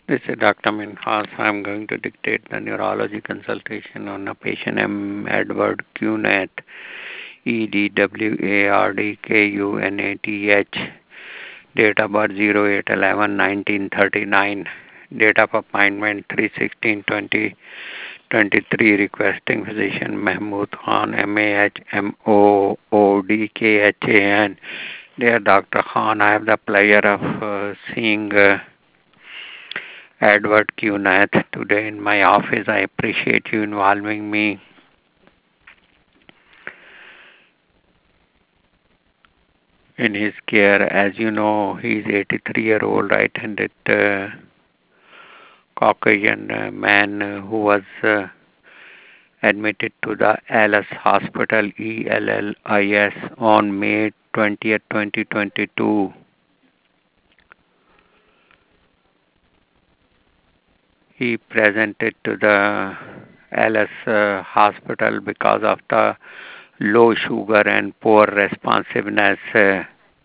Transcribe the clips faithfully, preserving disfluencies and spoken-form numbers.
This is Doctor Minhas. I'm going to dictate the neurology consultation on a patient M. Edward Cuneth, E D W A R D K U N A T H, date of birth zero eight eleven nineteen thirty-nine, date of appointment three sixteen twenty twenty-three, requesting physician Mahmood Khan, M A H M O O D K H A N. Dear Doctor Khan, I have the pleasure of uh, seeing uh, Edward Cuneth today in my office. I appreciate you involving me. In his care. As you know, he's eighty-three year old right-handed uh, Caucasian uh, man uh, who was uh, admitted to the Ellis Hospital, E L L I S, on May twentieth, twenty twenty-two. He presented to the Ellis uh, Hospital because of the low sugar and poor responsiveness. Uh,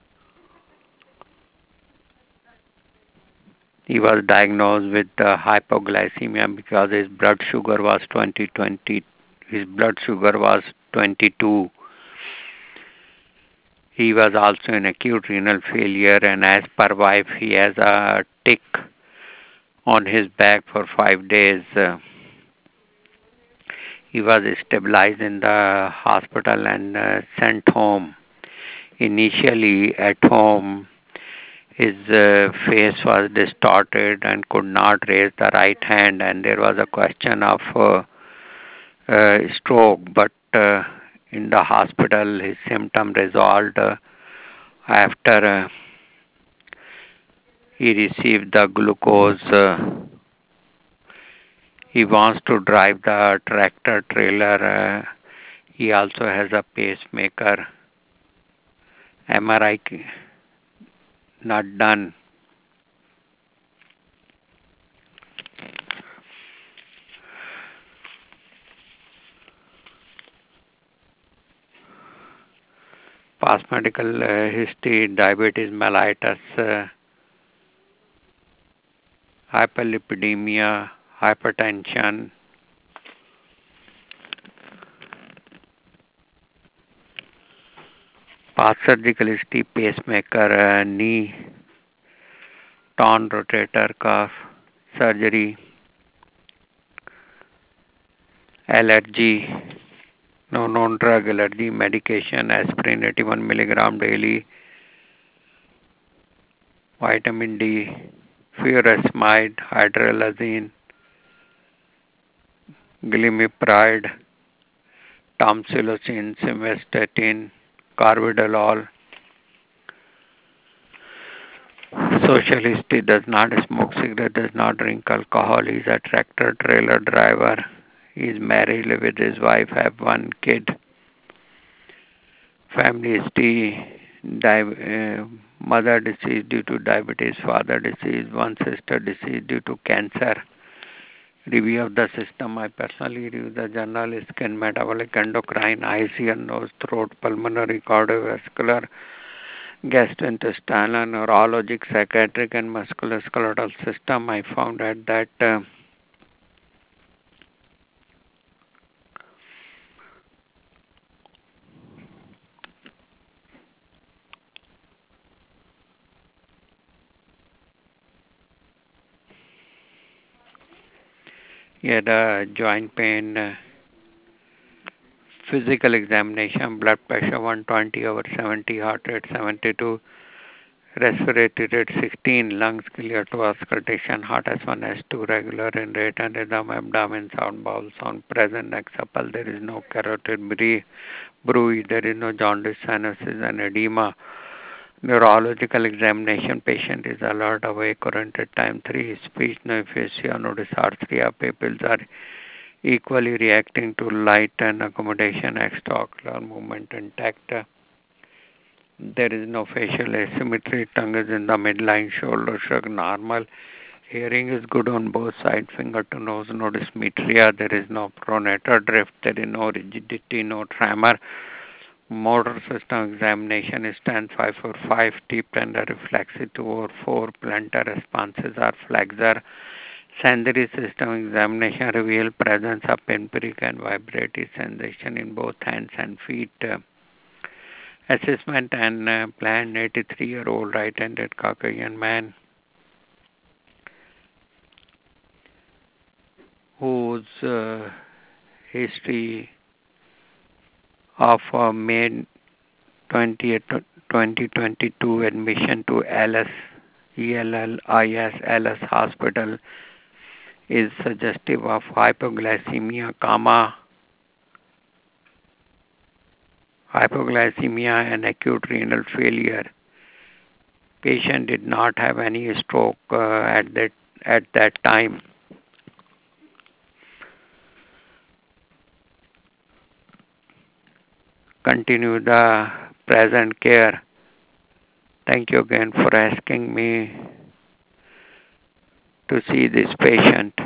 he was diagnosed with uh, hypoglycemia because his blood sugar was twenty twenty. His blood sugar was twenty-two. He was also in acute renal failure, and as per wife, he has a tick on his back for five days. Uh, he was stabilized in the hospital and uh, sent home. Initially, at home, his uh, face was distorted and could not raise the right hand, and there was a question of uh, uh, stroke. But uh, in the hospital, his symptom resolved uh, after uh, he received the glucose. Uh, he wants to drive the tractor trailer. Uh, he also has a pacemaker. M R I not done. Past medical uh, history, diabetes mellitus, uh, hyperlipidemia, hypertension. Past surgical history, pacemaker, uh, knee, torn rotator cuff, surgery, allergy, no known drug allergy, medication, aspirin eighty-one milligram daily, vitamin D, furosemide, hydralazine, glimepiride, tamsulosin, simvastatin, carvedilol. Social history: does not smoke cigarette, does not drink alcohol, is a tractor trailer driver, he is married with his wife, have one kid. Family history: di- uh, mother deceased due to diabetes, father deceased, one sister deceased due to cancer. Review of the system: I personally review the journal, skin, metabolic, endocrine, eyes, ear, nose, throat, pulmonary, cardiovascular, gastrointestinal, neurologic, psychiatric, and musculoskeletal system. I found out that uh, he had a joint pain, uh, physical examination, blood pressure one twenty over seventy, heart rate seventy-two, respiratory rate sixteen, lungs clear to auscultation, heart S one, S two, regular in rate and rhythm, abdomen sound, bowel sound, present, neck supple, there is no carotid bruit, there is no jaundice, sinuses, and edema. Neurological examination, patient is alert, awake, oriented, time three, speech, no aphasia, no dysarthria, pupils are equally reacting to light and accommodation, extraocular movement intact. There is no facial asymmetry, tongue is in the midline, shoulder shrug normal, hearing is good on both sides, finger to nose, no dysmetria, there is no pronator drift, there is no rigidity, no tremor, Motor system examination is ten five four five. Deep tender reflexive two or four. Plantar responses are flexor. Sensory system examination reveal presence of pinprick and vibratory sensation in both hands and feet. Uh, assessment and uh, plan eighty-three-year-old right-handed Caucasian man whose uh, history of uh, May twentieth, twenty twenty-two admission to L S E L L I S L S hospital is suggestive of hypoglycemia, comma, hypoglycemia and acute renal failure. Patient did not have any stroke uh, at that at that time. Continue the present care. Thank you again for asking me to see this patient.